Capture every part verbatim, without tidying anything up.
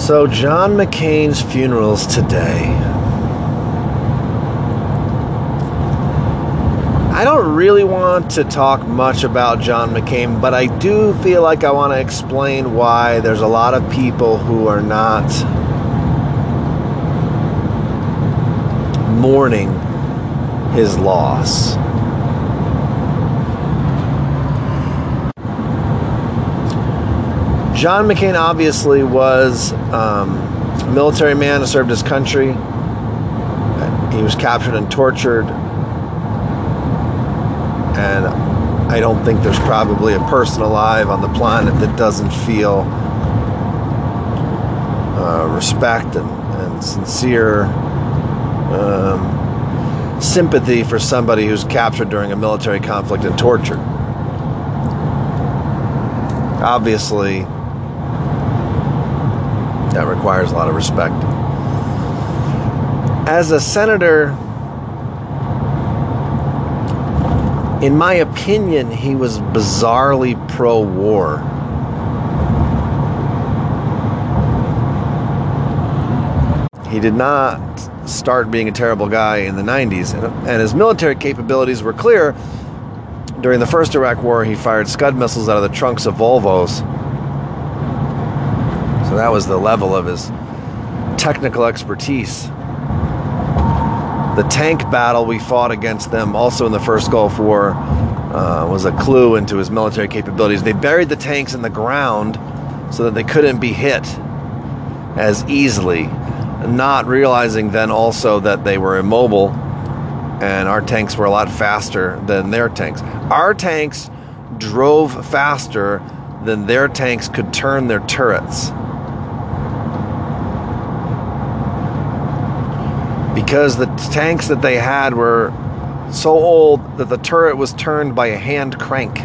So John McCain's funeral's today. I don't really want to talk much about John McCain, but I do feel like I want to explain why there's a lot of people who are not mourning his loss. John McCain obviously was um, a military man who served his country. He was captured and tortured. And I don't think there's probably a person alive on the planet that doesn't feel uh, respect and, and sincere um, sympathy for somebody who's captured during a military conflict and tortured. Obviously, that requires a lot of respect. As a senator, in my opinion, he was bizarrely pro-war. He did not start being a terrible guy in the nineties, and, and his military capabilities were clear. During the first Iraq War, he fired Scud missiles out of the trunks of Volvos. So that was the level of his technical expertise. The tank battle we fought against them also in the first Gulf War uh, was a clue into his military capabilities. They buried the tanks in the ground so that they couldn't be hit as easily, not realizing then also that they were immobile and our tanks were a lot faster than their tanks. Our tanks drove faster than their tanks could turn their turrets. Because the tanks that they had were so old that the turret was turned by a hand crank.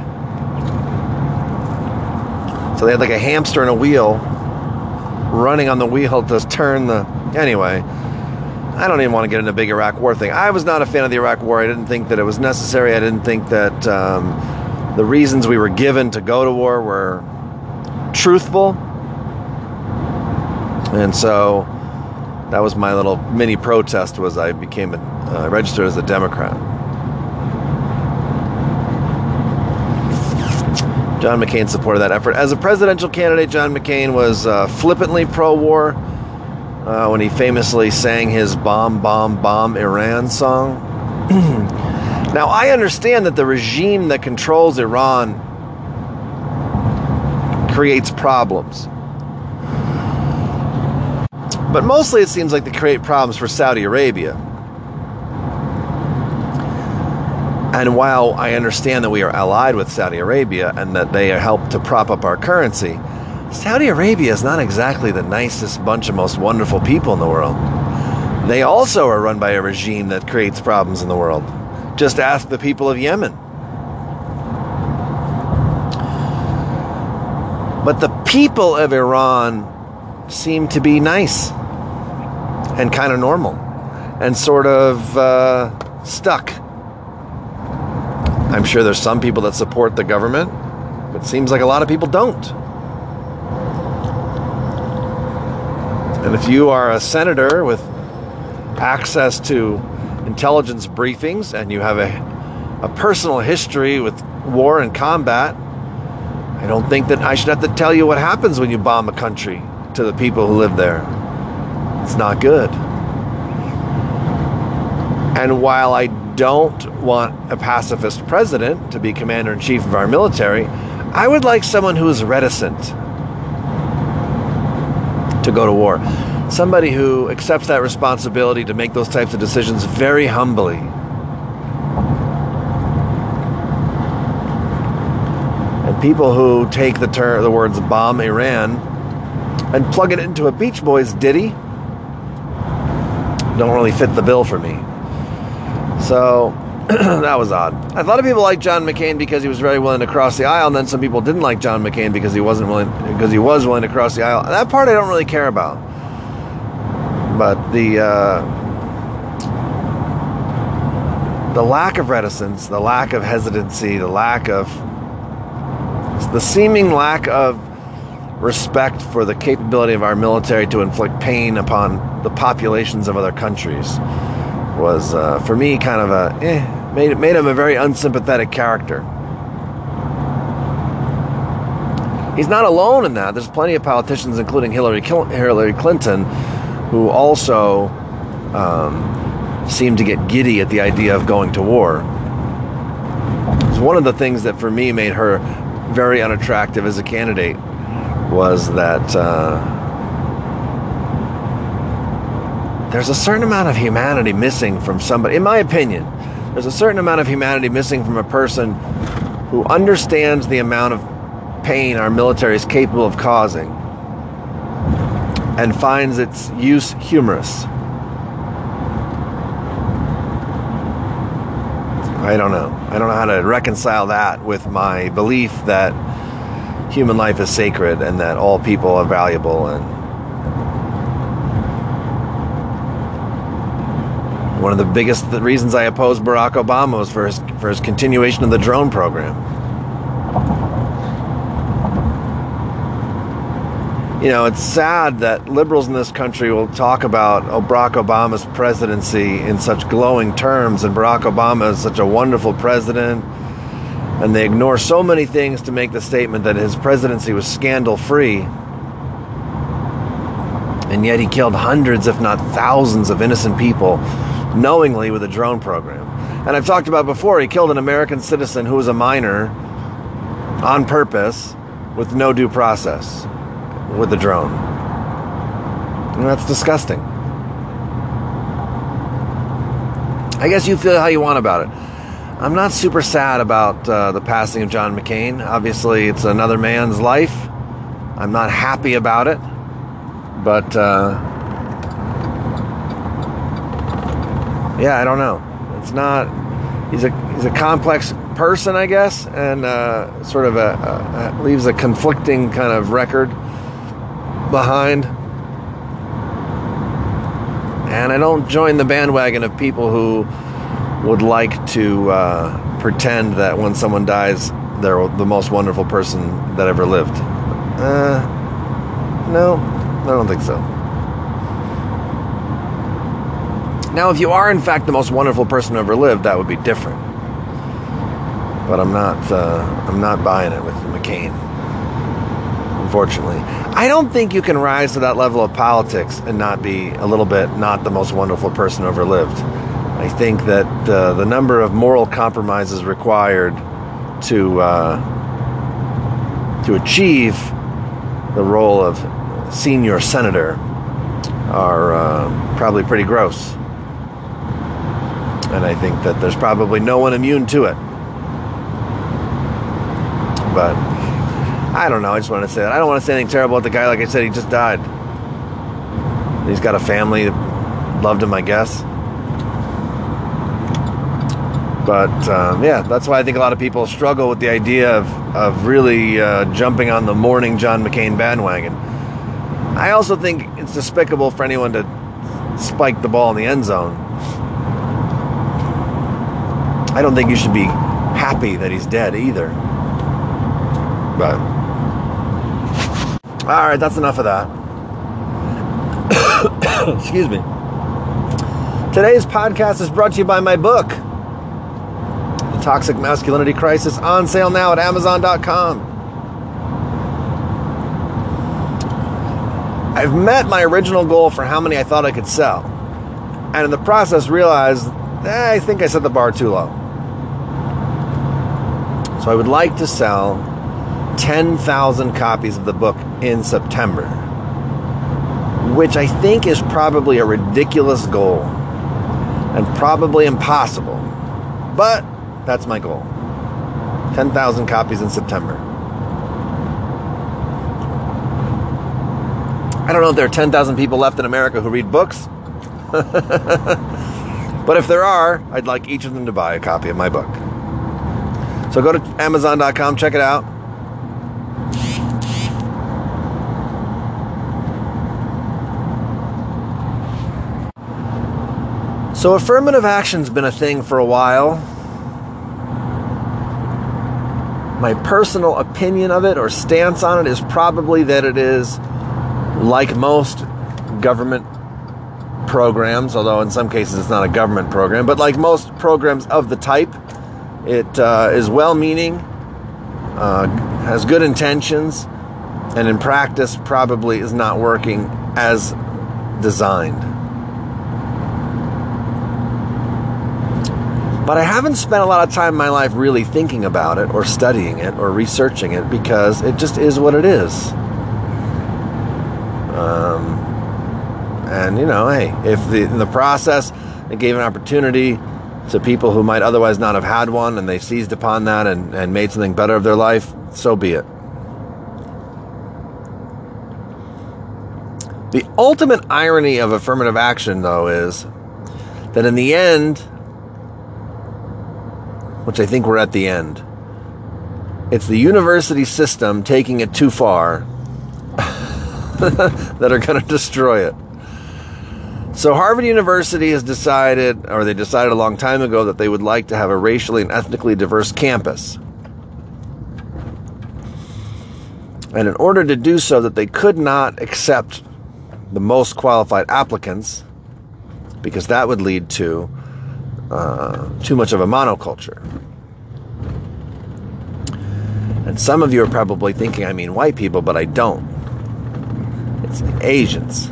So they had like a hamster and a wheel running on the wheel to turn the... Anyway, I don't even want to get into a big Iraq War thing. I was not a fan of the Iraq War. I didn't think that it was necessary. I didn't think that um, the reasons we were given to go to war were truthful. And so that was my little mini protest, was I became a, uh, registered as a Democrat. John McCain supported that effort. As a presidential candidate, John McCain was uh, flippantly pro-war uh, when he famously sang his Bomb, Bomb, Bomb Iran song. Now, I understand that the regime that controls Iran creates problems. But mostly it seems like they create problems for Saudi Arabia. And while I understand that we are allied with Saudi Arabia and that they help to prop up our currency, Saudi Arabia is not exactly the nicest bunch of most wonderful people in the world. They also are run by a regime that creates problems in the world. Just ask the people of Yemen. But the people of Iran seem to be nice and kind of normal and sort of uh, stuck. I'm sure there's some people that support the government, but it seems like a lot of people don't. And if you are a senator with access to intelligence briefings and you have a, a personal history with war and combat, I don't think that I should have to tell you what happens when you bomb a country to the people who live there. It's not good. And while I don't want a pacifist president to be commander-in-chief of our military, I would like someone who is reticent to go to war. Somebody who accepts that responsibility to make those types of decisions very humbly. And people who take the ter- the words bomb Iran and plug it into a Beach Boys ditty don't really fit the bill for me. So that was odd. I thought of people like John McCain because he was very willing to cross the aisle, and then some people didn't like John McCain because he wasn't willing because he was willing to cross the aisle. And that part I don't really care about. But the uh, the lack of reticence, the lack of hesitancy, the lack of the seeming lack of respect for the capability of our military to inflict pain upon the populations of other countries was, uh, for me, kind of a, eh, made, made him a very unsympathetic character. He's not alone in that. There's plenty of politicians, including Hillary, Hillary Clinton, who also um, seem to get giddy at the idea of going to war. It's one of the things that, for me, made her very unattractive as a candidate was that uh, there's a certain amount of humanity missing from somebody. In my opinion, there's a certain amount of humanity missing from a person who understands the amount of pain our military is capable of causing and finds its use humorous. I don't know. I don't know how to reconcile that with my belief that human life is sacred and that all people are valuable. And one of the biggest reasons I oppose Barack Obama was for his, for his continuation of the drone program. You know, it's sad that liberals in this country will talk about Barack Obama's presidency in such glowing terms, and Barack Obama is such a wonderful president, and they ignore so many things to make the statement that his presidency was scandal-free, and yet he killed hundreds, if not thousands, of innocent people knowingly with a drone program. And I've talked about before, he killed an American citizen who was a minor on purpose with no due process with the drone. And that's disgusting. I guess you feel how you want about it. I'm not super sad about uh, the passing of John McCain. Obviously, it's another man's life. I'm not happy about it. But, uh, yeah, I don't know. It's not... He's a he's a complex person, I guess, and uh, sort of a, a, a leaves a conflicting kind of record behind. And I don't join the bandwagon of people who would like to uh, pretend that when someone dies, they're the most wonderful person that ever lived. Uh, no, I don't think so. Now, if you are in fact the most wonderful person who ever lived, that would be different. But I'm not. Uh, I'm not buying it with McCain. Unfortunately, I don't think you can rise to that level of politics and not be a little bit not the most wonderful person who ever lived. I think that uh, the number of moral compromises required to uh, to achieve the role of senior senator are uh, probably pretty gross. And I think that there's probably no one immune to it. But I don't know. I just wanted to say that. I don't want to say anything terrible about the guy. Like I said, he just died. He's got a family that loved him, I guess. But, um, yeah, that's why I think a lot of people struggle with the idea of, of really uh, jumping on the mourning John McCain bandwagon. I also think it's despicable for anyone to spike the ball in the end zone. I don't think you should be happy that he's dead either. But, all right, that's enough of that. Excuse me. Today's podcast is brought to you by my book, The Toxic Masculinity Crisis, on sale now at Amazon dot com. I've met my original goal for how many I thought I could sell. And in the process realized, eh, I think I set the bar too low. So I would like to sell ten thousand copies of the book in September, which I think is probably a ridiculous goal and probably impossible. But that's my goal. ten thousand copies in September. I don't know if there are ten thousand people left in America who read books. But if there are, I'd like each of them to buy a copy of my book. So go to Amazon dot com, check it out. So affirmative action's been a thing for a while. my personal opinion of it or stance on it is probably that it is like most government programs, although in some cases it's not a government program, but like most programs of the type, it uh, is well-meaning, uh, has good intentions, and in practice probably is not working as designed. But I haven't spent a lot of time in my life really thinking about it or studying it or researching it because it just is what it is. Um, and, you know, hey, if the, in the process it gave an opportunity to people who might otherwise not have had one and they seized upon that and, and made something better of their life, so be it. The ultimate irony of affirmative action, though, is that in the end, which I think we're at the end, it's the university system taking it too far that are going to destroy it. So Harvard University has decided, or they decided a long time ago, that they would like to have a racially and ethnically diverse campus. And in order to do so, that they could not accept the most qualified applicants, because that would lead to uh, too much of a monoculture. And some of you are probably thinking, I mean white people, but I don't. It's Asians.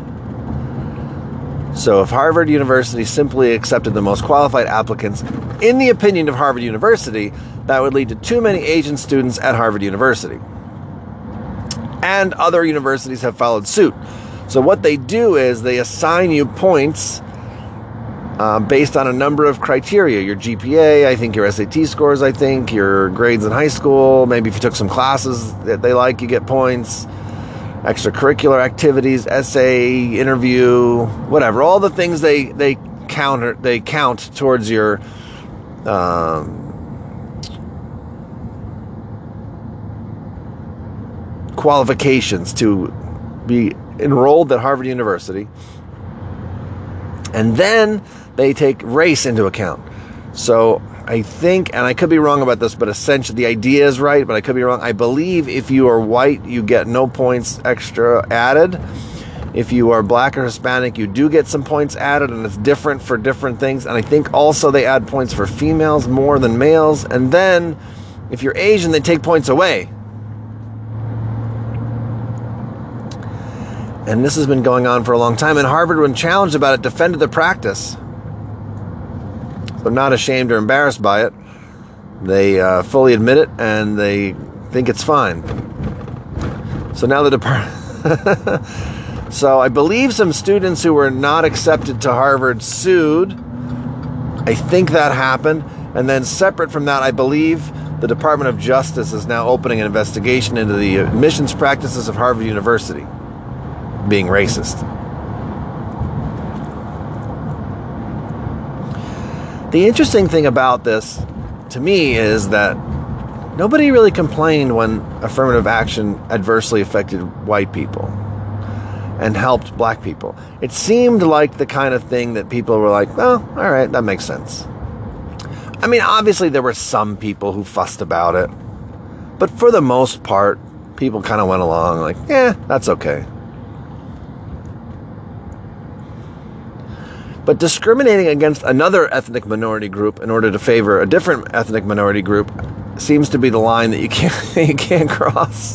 So if Harvard University simply accepted the most qualified applicants, in the opinion of Harvard University, that would lead to too many Asian students at Harvard University. And other universities have followed suit. So what they do is they assign you points uh, based on a number of criteria. Your G P A, I think your S A T scores, I think, your grades in high school, maybe if you took some classes that they like, you get points. Extracurricular activities, essay, interview, whatever. All the things they they counter they count towards your um, qualifications to be enrolled at Harvard University. And then they take race into account. So I think, and I could be wrong about this, but essentially the idea is right, but I could be wrong. I believe if you are white, you get no points extra added. If you are black or Hispanic, you do get some points added, and it's different for different things. And I think also they add points for females more than males. And then if you're Asian, they take points away. And this has been going on for a long time. And Harvard, when challenged about it, defended the practice. They're not ashamed or embarrassed by it. They uh, fully admit it, and they think it's fine. So now the department... So I believe some students who were not accepted to Harvard sued. I think that happened. And then separate from that, I believe the Department of Justice is now opening an investigation into the admissions practices of Harvard University being racist. The interesting thing about this, to me, is that nobody really complained when affirmative action adversely affected white people and helped black people. It seemed like the kind of thing that people were like, well, all right, that makes sense. I mean, obviously there were some people who fussed about it, but for the most part, people kind of went along like, yeah, that's okay. But discriminating against another ethnic minority group in order to favor a different ethnic minority group seems to be the line that you can't, you can't cross.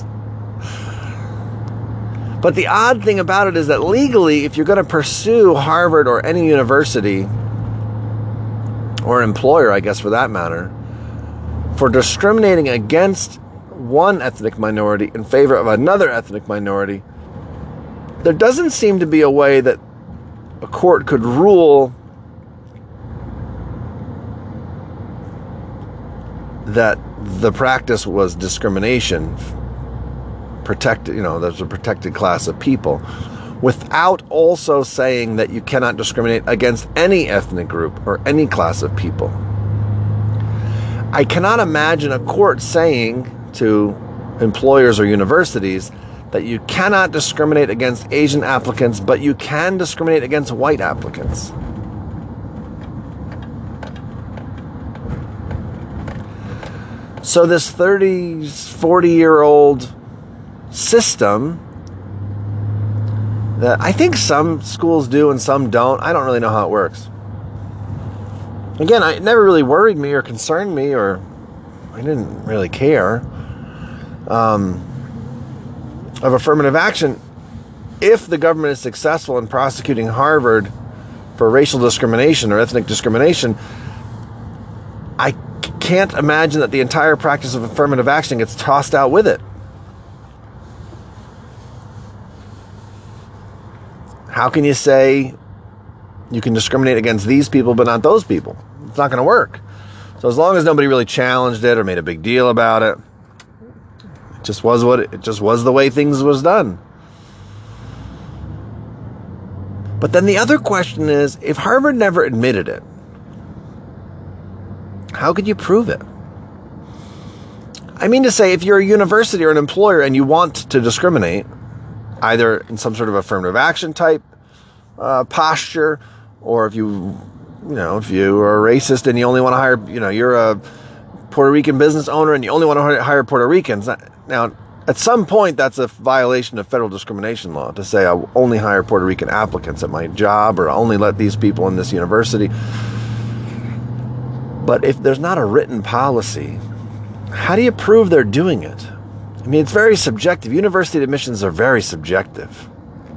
But the odd thing about it is that legally, if you're going to pursue Harvard or any university, or employer, I guess for that matter, for discriminating against one ethnic minority in favor of another ethnic minority, there doesn't seem to be a way that a court could rule that the practice was discrimination, protected, you know, there's a protected class of people, without also saying that you cannot discriminate against any ethnic group or any class of people. I cannot imagine a court saying to employers or universities that you cannot discriminate against Asian applicants, but you can discriminate against white applicants. So this thirty, forty year old system that I think some schools do and some don't. I don't really know how it works. Again, it never really worried me or concerned me, or I didn't really care um, of affirmative action. If the government is successful in prosecuting Harvard for racial discrimination or ethnic discrimination, I can't imagine that the entire practice of affirmative action gets tossed out with it. How can you say you can discriminate against these people but not those people? It's not going to work. So as long as nobody really challenged it or made a big deal about it, it just was what it, it just was the way things was done. But then the other question is, if Harvard never admitted it, how could you prove it? I mean to say, if you're a university or an employer and you want to discriminate, either in some sort of affirmative action type uh, posture, or if you, you know, if you are a racist and you only want to hire, you know, you're a Puerto Rican business owner and you only want to hire Puerto Ricans. Now, at some point, that's a violation of federal discrimination law to say I will only hire Puerto Rican applicants at my job, or only let these people in this university. But if there's not a written policy, how do you prove they're doing it? I mean, it's very subjective. University admissions are very subjective.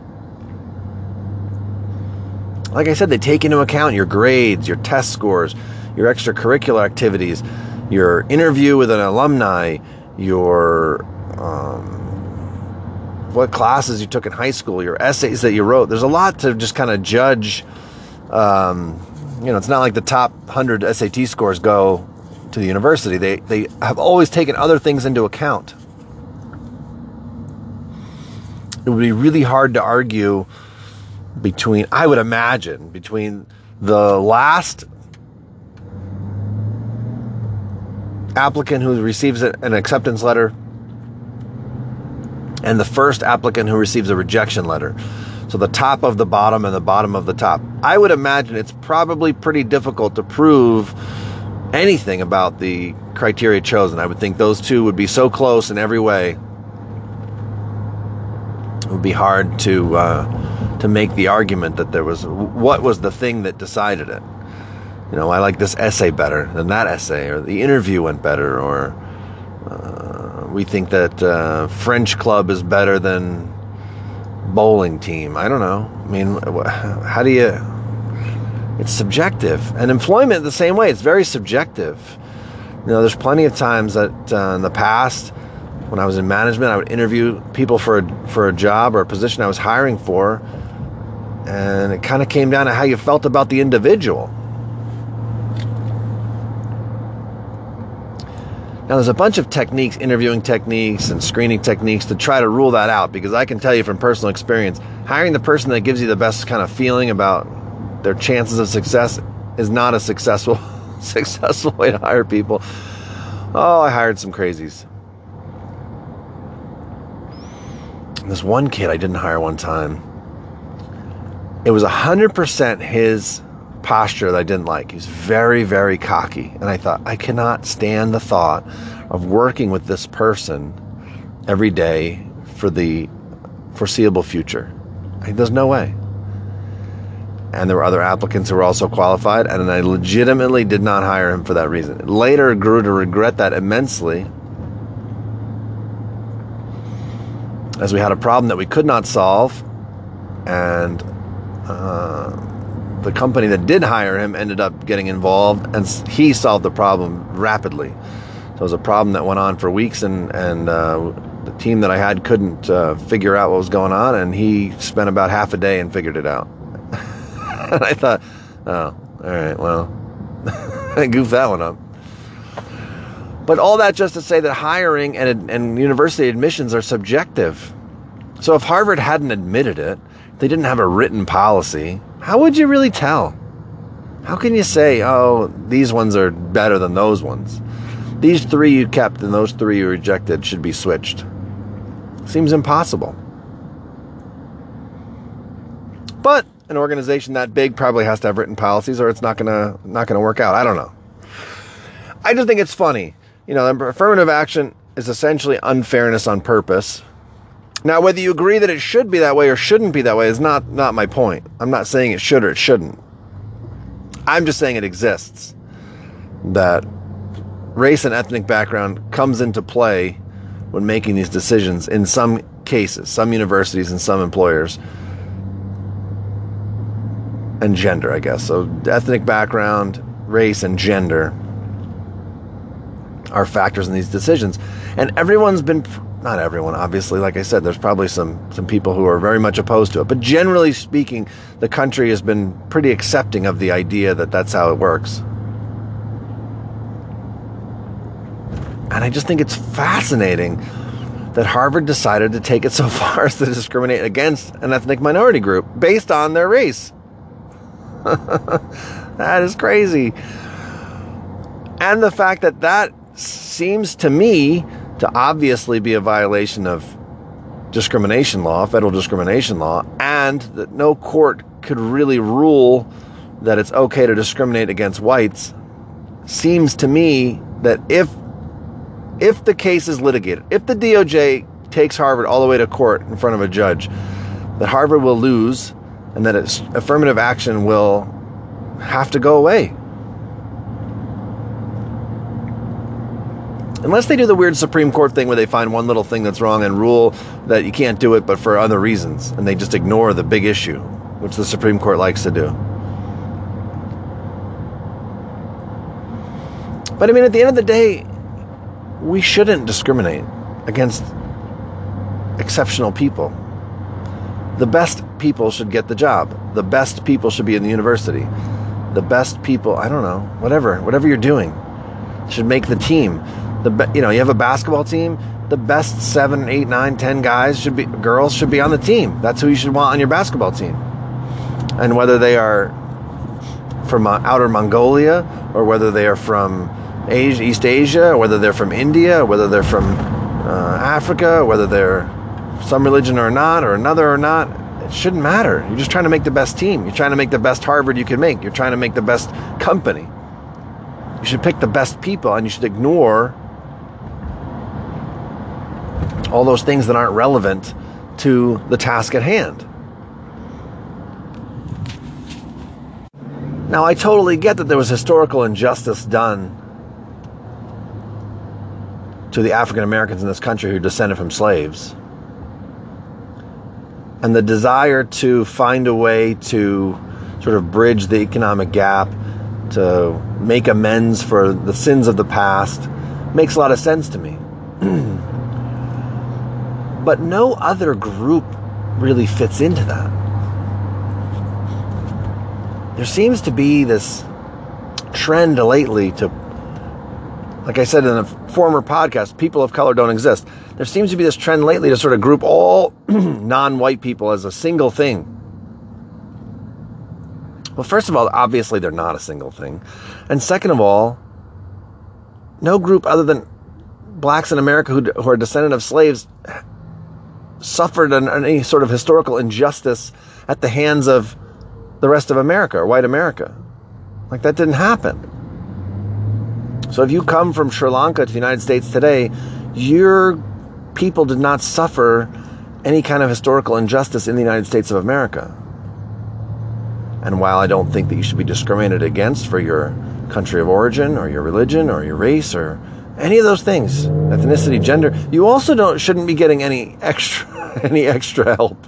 Like I said, they take into account your grades, your test scores, your extracurricular activities, your interview with an alumni, your um, what classes you took in high school, your essays that you wrote. There's a lot to just kind of judge. Um, you know, it's not like the top one hundred S A T scores go to the university. They they have always taken other things into account. It would be really hard to argue between, I would imagine, between the last applicant who receives an acceptance letter and the first applicant who receives a rejection letter. So the top of the bottom and the bottom of the top. I would imagine it's probably pretty difficult to prove anything about the criteria chosen. I would think those two would be so close in every way. It would be hard to uh, to make the argument that there was, what was the thing that decided it? You know, I like this essay better than that essay, or the interview went better, or uh, we think that uh, French club is better than bowling team. I don't know. I mean, how do you... It's subjective. And employment the same way. It's very subjective. You know, there's plenty of times that uh, in the past, when I was in management, I would interview people for a, for a job or a position I was hiring for, and it kind of came down to how you felt about the individual. Now, there's a bunch of techniques, interviewing techniques and screening techniques to try to rule that out, because I can tell you from personal experience, hiring the person that gives you the best kind of feeling about their chances of success is not a successful, successful way to hire people. Oh, I hired some crazies. This one kid I didn't hire one time, it was one hundred percent his posture that I didn't like. He was very, very cocky. And I thought, I cannot stand the thought of working with this person every day for the foreseeable future. Like, there's no way. And there were other applicants who were also qualified, and I legitimately did not hire him for that reason. Later grew to regret that immensely, as we had a problem that we could not solve, and uh, the company that did hire him ended up getting involved, and he solved the problem rapidly. So it was a problem that went on for weeks, and, and uh, the team that I had couldn't uh, figure out what was going on, and he spent about half a day and figured it out. And I thought, oh, all right, well, I goofed that one up. But all that just to say that hiring and, and university admissions are subjective. So if Harvard hadn't admitted it, they didn't have a written policy, how would you really tell? How can you say, oh, these ones are better than those ones? These three you kept and those three you rejected should be switched. Seems impossible. But an organization that big probably has to have written policies, or it's not gonna not gonna work out. I don't know. I just think it's funny You know, affirmative action is essentially unfairness on purpose. Now, whether you agree that it should be that way or shouldn't be that way is not, not my point. I'm not saying it should or it shouldn't. I'm just saying it exists. That race and ethnic background comes into play when making these decisions in some cases, some universities and some employers. And gender, I guess. So ethnic background, race, and gender are factors in these decisions. And everyone's been, not everyone, obviously, like I said, there's probably some, some people who are very much opposed to it. But generally speaking, the country has been pretty accepting of the idea that that's how it works. And I just think it's fascinating that Harvard decided to take it so far as to discriminate against an ethnic minority group based on their race. That is crazy. And the fact that that seems to me to obviously be a violation of discrimination law, federal discrimination law, and that no court could really rule that it's okay to discriminate against whites, seems to me that if if the case is litigated, if the D O J takes Harvard all the way to court in front of a judge, that Harvard will lose and that its affirmative action will have to go away. Unless they do the weird Supreme Court thing where they find one little thing that's wrong and rule that you can't do it but for other reasons, and they just ignore the big issue, which the Supreme Court likes to do. But I mean, at the end of the day, we shouldn't discriminate against exceptional people. The best people should get the job. The best people should be in the university. The best people, I don't know, whatever, whatever you're doing, should make the team. The be, you know, you have a basketball team. The best seven, eight, nine, ten guys should be, girls should be on the team. That's who you should want on your basketball team. And whether they are from uh, outer Mongolia, or whether they are from Asia, East Asia, or whether they're from India, or whether they're from uh, Africa, or whether they're some religion or not, or another or not, it shouldn't matter. You're just trying to make the best team. You're trying to make the best Harvard you can make. You're trying to make the best company. You should pick the best people, and you should ignore all those things that aren't relevant to the task at hand. Now, I totally get that there was historical injustice done to the African Americans in this country who descended from slaves. And the desire to find a way to sort of bridge the economic gap, to make amends for the sins of the past, makes a lot of sense to me. But no other group really fits into that. There seems to be this trend lately to, like I said in a former podcast, people of color don't exist. There seems to be this trend lately to sort of group all non-white people as a single thing. Well, first of all, obviously they're not a single thing. And second of all, no group other than blacks in America who, who are descendant of slaves suffered an, any sort of historical injustice at the hands of the rest of America or white America. Like, that didn't happen. So if you come from Sri Lanka to the United States today, your people did not suffer any kind of historical injustice in the United States of America. And while I don't think that you should be discriminated against for your country of origin or your religion or your race or any of those things, ethnicity, gender, you also don't shouldn't be getting any extra any extra help.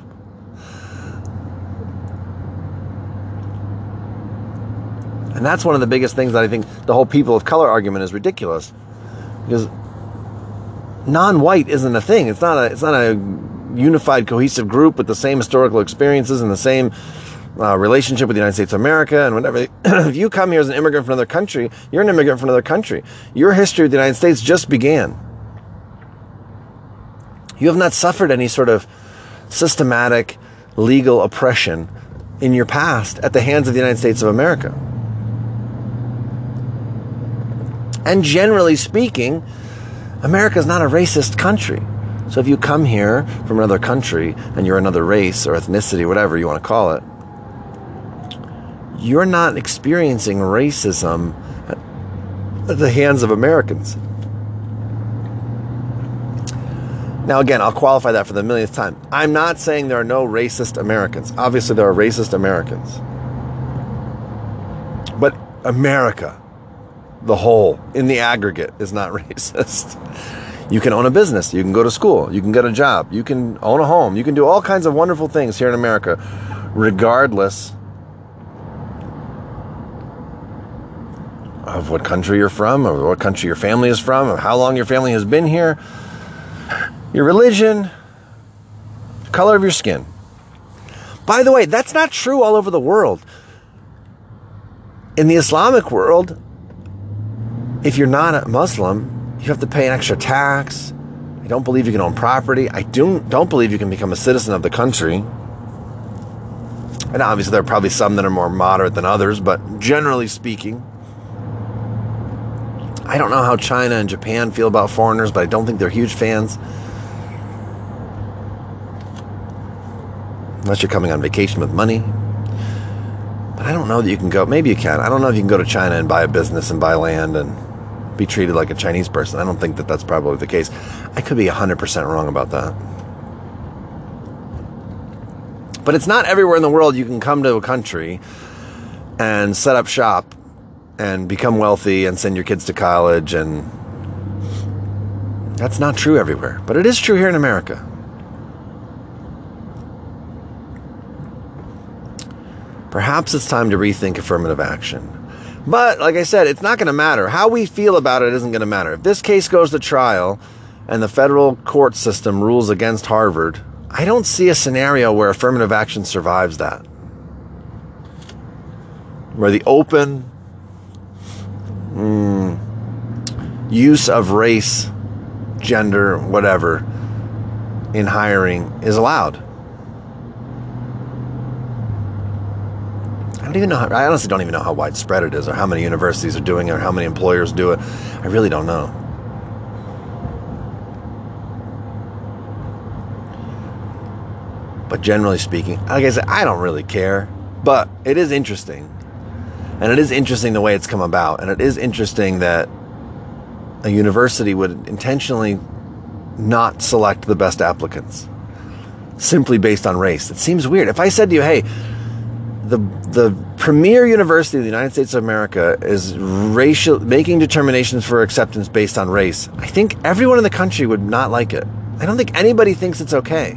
And that's one of the biggest things that I think the whole people of color argument is ridiculous. Because non-white isn't a thing. It's not a it's not a unified, cohesive group with the same historical experiences and the same uh, relationship with the United States of America and whatever. If you come here as an immigrant from another country, you're an immigrant from another country. Your history with the United States just began. You have not suffered any sort of systematic legal oppression in your past at the hands of the United States of America. And generally speaking, America is not a racist country. So if you come here from another country and you're another race or ethnicity, whatever you want to call it, you're not experiencing racism at the hands of Americans. Now, again, I'll qualify that for the millionth time. I'm not saying there are no racist Americans. Obviously, there are racist Americans. But America, the whole, in the aggregate, is not racist. You can own a business. You can go to school. You can get a job. You can own a home. You can do all kinds of wonderful things here in America, regardless of what country you're from, or what country your family is from, or how long your family has been here, your religion, the color of your skin. By the way, that's not true all over the world. In the Islamic world, if you're not a Muslim, you have to pay an extra tax. I don't believe you can own property. I don't, don't believe you can become a citizen of the country. And obviously there are probably some that are more moderate than others, but generally speaking, I don't know how China and Japan feel about foreigners, but I don't think they're huge fans. Unless you're coming on vacation with money. But I don't know that you can go. Maybe you can. I don't know if you can go to China and buy a business and buy land and be treated like a Chinese person. I don't think that that's probably the case. I could be one hundred percent wrong about that. But it's not everywhere in the world you can come to a country and set up shop and become wealthy and send your kids to college. And that's not true everywhere. But it is true here in America. Perhaps it's time to rethink affirmative action. But, like I said, it's not going to matter. How we feel about it isn't going to matter. If this case goes to trial and the federal court system rules against Harvard, I don't see a scenario where affirmative action survives that. Where the open mm, use of race, gender, whatever, in hiring is allowed. I don't even know how, I honestly don't even know how widespread it is, or how many universities are doing it, or how many employers do it. I really don't know. But generally speaking, like I said, I don't really care. But it is interesting. And it is interesting the way it's come about. And it is interesting that a university would intentionally not select the best applicants simply based on race. It seems weird. If I said to you, hey, The the premier university of the United States of America is racial making determinations for acceptance based on race, I think everyone in the country would not like it. I don't think anybody thinks it's okay.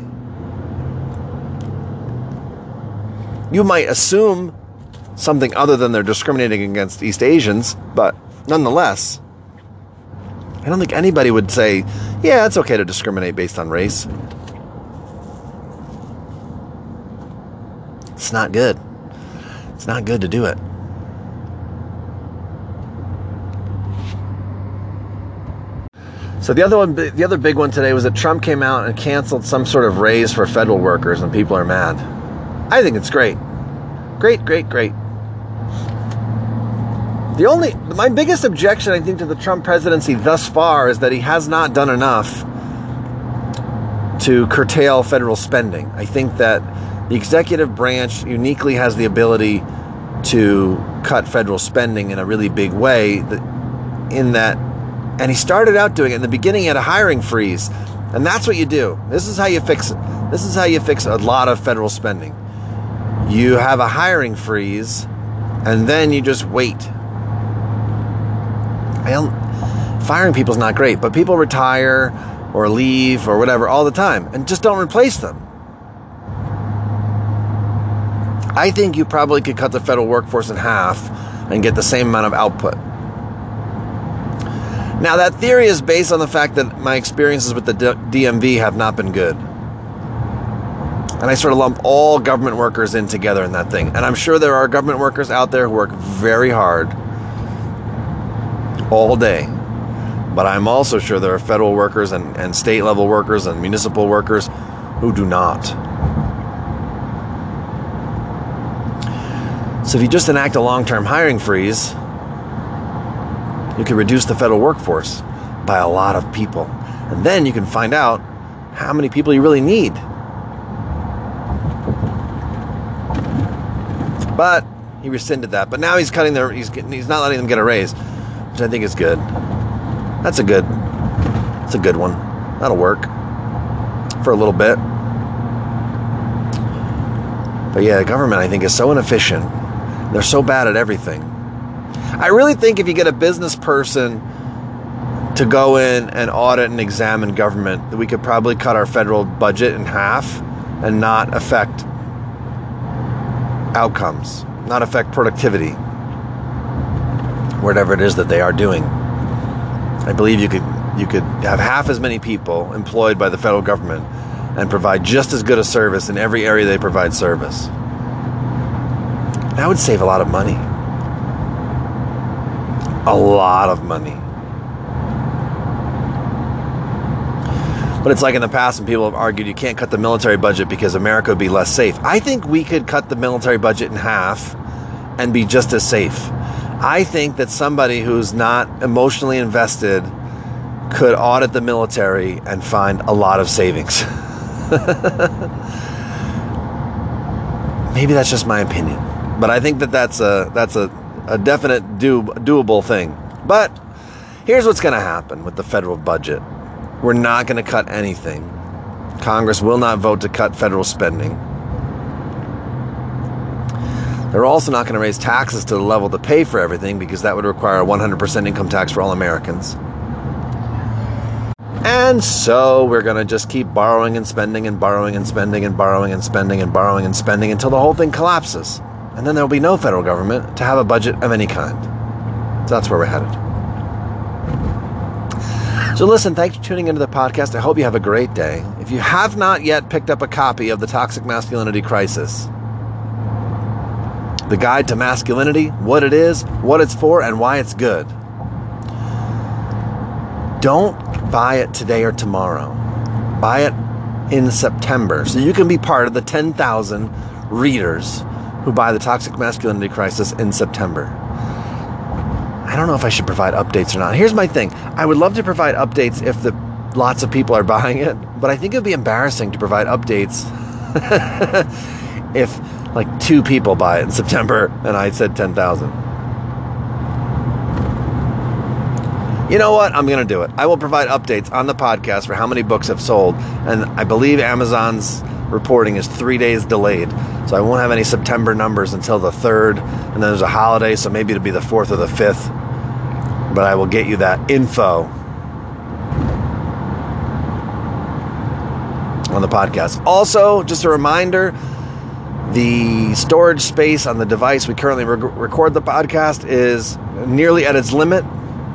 You might assume something other than they're discriminating against East Asians, but nonetheless, I don't think anybody would say, yeah, it's okay to discriminate based on race. It's not good. It's not good to do it. So the other one, the other big one today was that Trump came out and canceled some sort of raise for federal workers, and people are mad. I think it's great. Great, great, great. The only, my biggest objection, I think, to the Trump presidency thus far is that he has not done enough to curtail federal spending. I think that the executive branch uniquely has the ability to cut federal spending in a really big way, that, in that, and he started out doing it. In the beginning, he had a hiring freeze, and that's what you do. This is how you fix it. This is how you fix a lot of federal spending. You have a hiring freeze, and then you just wait. I don't, firing people is not great, but people retire or leave or whatever all the time, and just don't replace them. I think you probably could cut the federal workforce in half and get the same amount of output. Now, that theory is based on the fact that my experiences with the D M V have not been good. And I sort of lump all government workers in together in that thing. And I'm sure there are government workers out there who work very hard all day. But I'm also sure there are federal workers and, and state level workers and municipal workers who do not. So if you just enact a long-term hiring freeze, you can reduce the federal workforce by a lot of people. And then you can find out how many people you really need. But he rescinded that. But now he's cutting their, he's getting, he's not letting them get a raise, which I think is good. That's a good, that's a good one. That'll work. for a little bit. But yeah, the government, I think, is so inefficient. They're so bad at everything. I really think if you get a business person to go in and audit and examine government, that we could probably cut our federal budget in half and not affect outcomes, not affect productivity, whatever it is that they are doing. I believe you could you could have half as many people employed by the federal government and provide just as good a service in every area they provide service. That would save a lot of money. A lot of money. But it's like in the past when people have argued you can't cut the military budget because America would be less safe. I think we could cut the military budget in half and be just as safe. I think that somebody who's not emotionally invested could audit the military and find a lot of savings. Maybe that's just my opinion, but I think that that's a that's a, a definite do, doable thing. But here's what's going to happen with the federal budget. We're not going to cut anything. Congress will not vote to cut federal spending. They're also not going to raise taxes to the level to pay for everything, because that would require a one hundred percent income tax for all Americans. And so we're going to just keep borrowing and spending and borrowing and spending and borrowing and spending and borrowing and spending until the whole thing collapses. And then there will be no federal government to have a budget of any kind. So that's where we're headed. So listen, thanks for tuning into the podcast. I hope you have a great day. If you have not yet picked up a copy of The Toxic Masculinity Crisis, the guide to masculinity, what it is, what it's for, and why it's good, don't buy it today or tomorrow. Buy it in September so you can be part of the ten thousand readers who buy The Toxic Masculinity Crisis in September. I don't know if I should provide updates or not. Here's my thing. I would love to provide updates if the lots of people are buying it, but I think it would be embarrassing to provide updates if like two people buy it in September and I said ten thousand. You know what? I'm going to do it. I will provide updates on the podcast for how many books have sold, and I believe Amazon's reporting is three days delayed, so I won't have any September numbers until the third, and then there's a holiday, so maybe it'll be the fourth or the fifth, but I will get you that info on the podcast. Also, just a reminder, the storage space on the device we currently re- record the podcast is nearly at its limit.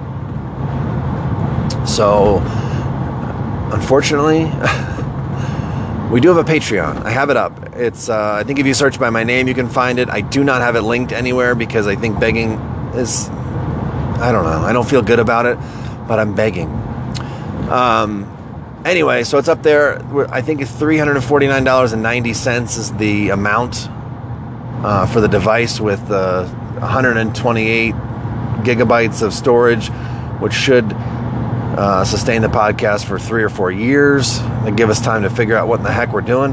So, unfortunately, we do have a Patreon. I have it up. It's, uh, I think if you search by my name, you can find it. I do not have it linked anywhere because I think begging is, I don't know. I don't feel good about it, but I'm begging. Um, anyway, so it's up there. I think it's three hundred forty-nine dollars and ninety cents is the amount uh, for the device with uh, one hundred twenty-eight gigabytes of storage, which should Uh, sustain the podcast for three or four years and give us time to figure out what in the heck we're doing.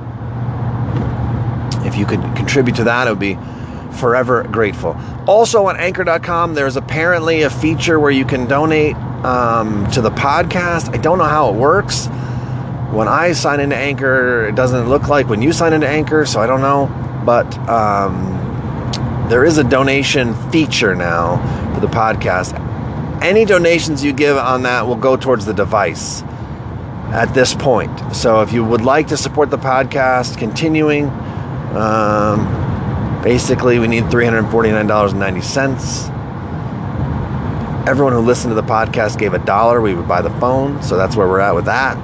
If you could contribute to that, it would be forever grateful. Also on anchor dot com, there's apparently a feature where you can donate um, to the podcast. I don't know how it works. When I sign into Anchor, it doesn't look like when you sign into Anchor, so I don't know. But um, there is a donation feature now for the podcast. Any donations you give on that will go towards the device at this point. So if you would like to support the podcast continuing, um, basically we need three hundred forty-nine dollars and ninety cents. Everyone who listened to the podcast gave a dollar, we would buy the phone. So that's where we're at with that.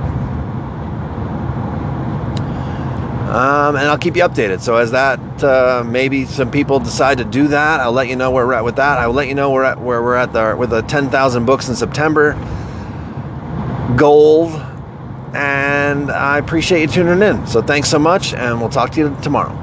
Um, and I'll keep you updated. So as that, uh, maybe some people decide to do that, I'll let you know where we're at with that. I will let you know where, at, where we're at the, with the ten thousand books in September goal. And I appreciate you tuning in. So thanks so much, and we'll talk to you tomorrow.